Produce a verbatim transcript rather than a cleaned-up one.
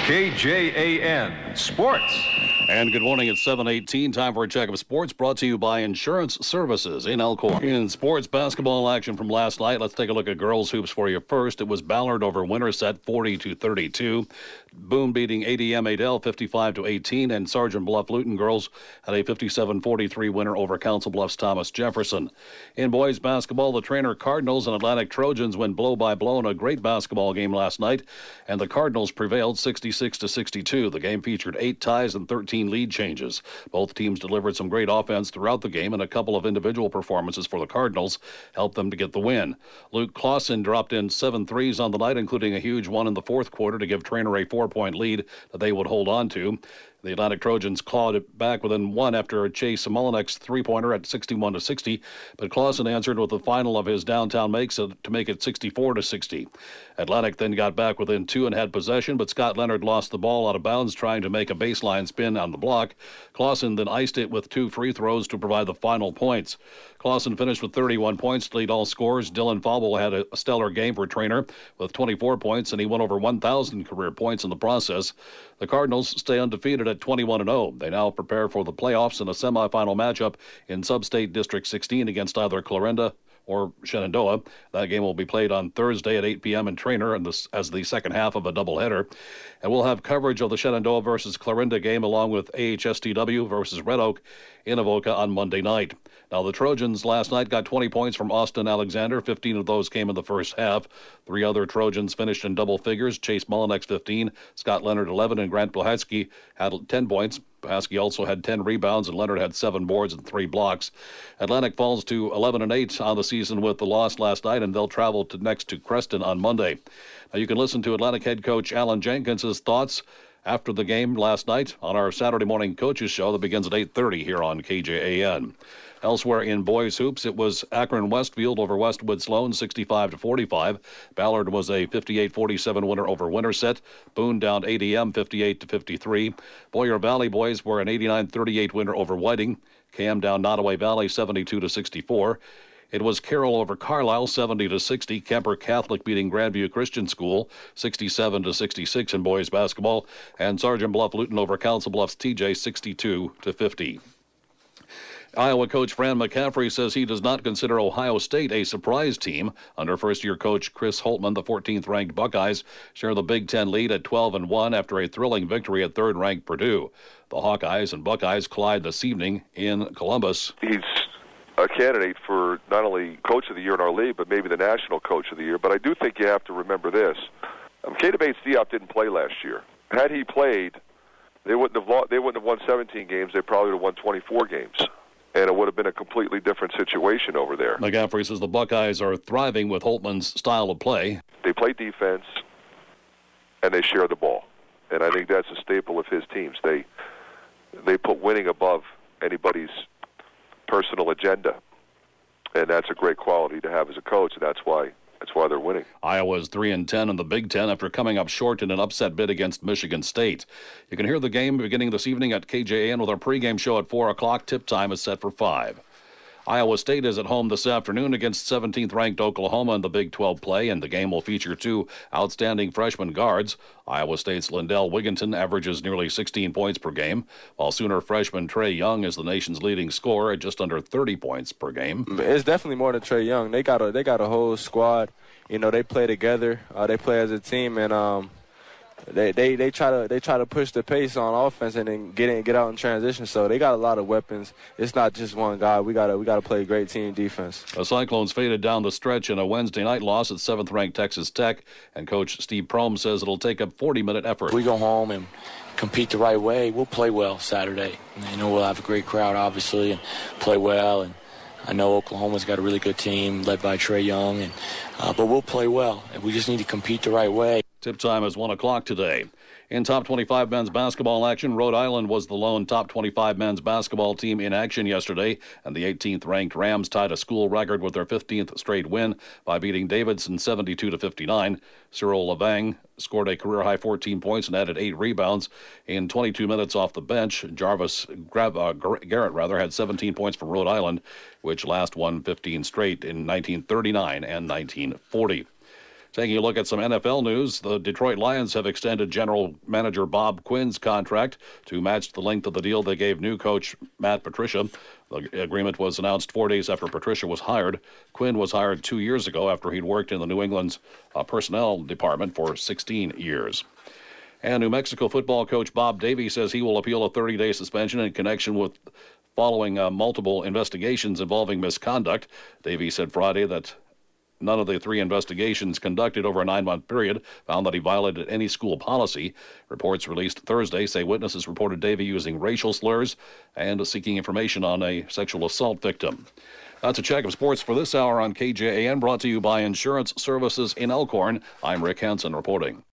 K J A N Sports. And good morning, it's seven eighteen. Time for a check of sports brought to you by Insurance Services in Elkhorn. In sports basketball action from last night, let's take a look at girls hoops for you first. It was Ballard over Winterset forty to thirty-two. Boone beating A D M Adel fifty-five to eighteen, and Sergeant Bluff Luton girls had a fifty-seven forty-three winner over Council Bluffs Thomas Jefferson. In boys basketball, the Trainer Cardinals and Atlantic Trojans went blow by blow in a great basketball game last night, and the Cardinals prevailed sixty-six to sixty-two. The game featured eight ties and thirteen lead changes. Both teams delivered some great offense throughout the game, and a couple of individual performances for the Cardinals helped them to get the win. Luke Clausen dropped in seven threes on the night, including a huge one in the fourth quarter to give Trainer a four-point lead that they would hold on to. The Atlantic Trojans clawed it back within one after Chase Mullenek's three-pointer at sixty-one to sixty, but Clausen answered with the final of his downtown makes to make it sixty-four to sixty. Atlantic then got back within two and had possession, but Scott Leonard lost the ball out of bounds trying to make a baseline spin on the block. Clausen then iced it with two free throws to provide the final points. Clausen finished with thirty-one points to lead all scorers. Dylan Fauble had a stellar game for Trainer with twenty-four points, and he went over one thousand career points in the process. The Cardinals stay undefeated at twenty-one and oh. They now prepare for the playoffs in a semifinal matchup in Substate District sixteen against either Clarinda or Shenandoah. That game will be played on Thursday at eight p.m. in Trainer and this, as the second half of a doubleheader. And we'll have coverage of the Shenandoah versus Clarinda game along with A H S T W versus Red Oak in Avoca on Monday night. Now, the Trojans last night got twenty points from Austin Alexander. fifteen of those came in the first half. Three other Trojans finished in double figures. Chase Mullenek's fifteen, Scott Leonard eleven, and Grant Blahatsky had ten points. Blahatsky also had ten rebounds, and Leonard had seven boards and three blocks. Atlantic falls to eleven and eight on the season with the loss last night, and they'll travel to next to Creston on Monday. Now, you can listen to Atlantic head coach Alan Jenkins' thoughts after the game last night on our Saturday morning coaches show that begins at eight thirty here on K J A N. Elsewhere in boys hoops, it was Akron Westfield over Westwood Sloan, sixty-five to forty-five. Ballard was a fifty-eight forty-seven winner over Winterset. Boone downed A D M fifty-eight to fifty-three. Boyer Valley boys were an eighty-nine thirty-eight winner over Whiting. Cam down Nottoway Valley seventy-two to sixty-four. It was Carroll over Carlisle, seventy to sixty. Kemper Catholic beating Grandview Christian School, sixty-seven to sixty-six in boys basketball. And Sergeant Bluff Luton over Council Bluffs T J, sixty-two to fifty. Iowa coach Fran McCaffrey says he does not consider Ohio State a surprise team. Under first-year coach Chris Holtman, the fourteenth-ranked Buckeyes share the Big Ten lead at twelve and one after a thrilling victory at third-ranked Purdue. The Hawkeyes and Buckeyes collide this evening in Columbus. He's a candidate for not only Coach of the Year in our league, but maybe the National Coach of the Year. But I do think you have to remember this. Um, Keita Bates-Diop didn't play last year. Had he played, they wouldn't have lo- they wouldn't have won seventeen games. They probably would have won twenty-four games. And it would have been a completely different situation over there. McCaffrey says the Buckeyes are thriving with Holtman's style of play. They play defense, and they share the ball. And I think that's a staple of his teams. They they put winning above anybody's personal agenda. And that's a great quality to have as a coach, and that's why that's why they're winning. Iowa's three and ten in the Big Ten after coming up short in an upset bid against Michigan State. You can hear the game beginning this evening at K J A N with our pregame show at four o'clock. Tip time is set for five. Iowa State is at home this afternoon against seventeenth-ranked Oklahoma in the Big twelve play, and the game will feature two outstanding freshman guards. Iowa State's Lindell Wigginton averages nearly sixteen points per game, while Sooner freshman Trey Young is the nation's leading scorer at just under thirty points per game. It's definitely more than Trey Young. They got a they got a whole squad. You know, they play together. Uh, they play as a team, and um, They, they they try to they try to push the pace on offense and then get in, get out in transition. So they got a lot of weapons. It's not just one guy. We gotta we gotta play great team defense. The Cyclones faded down the stretch in a Wednesday night loss at seventh-ranked Texas Tech, and Coach Steve Prohm says it'll take a forty-minute effort. We go home and compete the right way. We'll play well Saturday. You know, we'll have a great crowd, obviously, and play well. And I know Oklahoma's got a really good team led by Trey Young, and uh, but we'll play well. And we just need to compete the right way. Tip time is one o'clock today. In top twenty-five men's basketball action, Rhode Island was the lone top twenty-five men's basketball team in action yesterday, and the eighteenth-ranked Rams tied a school record with their fifteenth straight win by beating Davidson seventy-two to fifty-nine. Cyril Lavang scored a career-high fourteen points and added eight rebounds in twenty-two minutes off the bench. Jarvis Gra- uh, Garrett rather had seventeen points for Rhode Island, which last won fifteen straight in nineteen thirty-nine and nineteen forty. Taking a look at some N F L news, the Detroit Lions have extended general manager Bob Quinn's contract to match the length of the deal they gave new coach Matt Patricia. The agreement was announced four days after Patricia was hired. Quinn was hired two years ago after he'd worked in the New England's uh, personnel department for sixteen years. And New Mexico football coach Bob Davie says he will appeal a thirty-day suspension in connection with following uh, multiple investigations involving misconduct. Davie said Friday that none of the three investigations conducted over a nine-month period found that he violated any school policy. Reports released Thursday say witnesses reported Davie using racial slurs and seeking information on a sexual assault victim. That's a check of sports for this hour on K J A N, brought to you by Insurance Services in Elkhorn. I'm Rick Hansen reporting.